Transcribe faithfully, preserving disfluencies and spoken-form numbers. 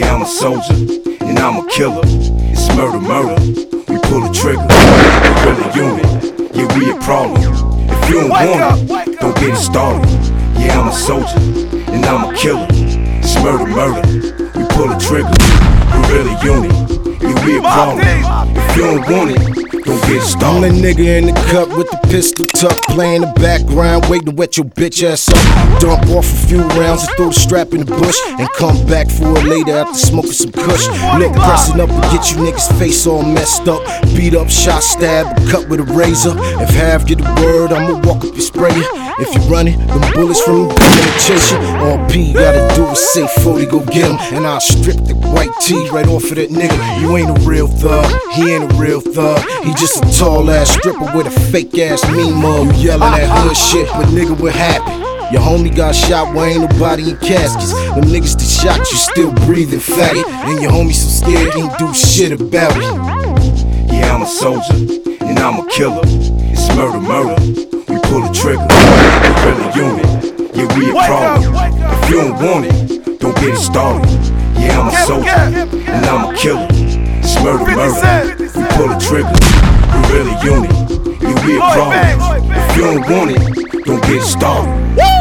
Yeah, I'm a soldier, and I'm a killer. It's murder, murder. We pull the trigger. We're really unit. Yeah, we a problem. If you don't want it, don't get it started. Yeah, I'm a soldier, and I'm a killer. It's murder, murder. We pull the trigger. We're really unit. Yeah, we a problem. If you don't want it, don't get it started. I'm the nigga in the cup with the pistol tucked, playing the background, waiting to wet your bitch ass up. Dump off a few rounds and throw the strap in the bush, and come back for it later after smoking some kush. Look, pressing up to get you niggas' face all messed up. Beat up, shot, stab, cut with a razor. If half get the word, I'ma walk up and spray you. If you run it, them bullets from the beginning chase you. All P gotta do is say forty, go get him. And I'll strip the white tee right off of that nigga. You ain't a real thug, he ain't a real thug. He just a tall ass stripper with a fake ass mean mug. You yelling that hood shit, but nigga, we're happy. Your homie got shot, why ain't nobody in caskets? Them niggas that shot you still breathing faggot. And your homie so scared he ain't do shit about it. Yeah, I'm a soldier, and I'm a killer. It's murder, murder. We pull the trigger. We're really unit. Yeah, we a problem. If you don't want it, don't get it started. Yeah, I'm a soldier, and I'm a killer. It's murder, murder. We pull the trigger. We're really unit. Yeah, we a problem. If you don't want it, don't get it started.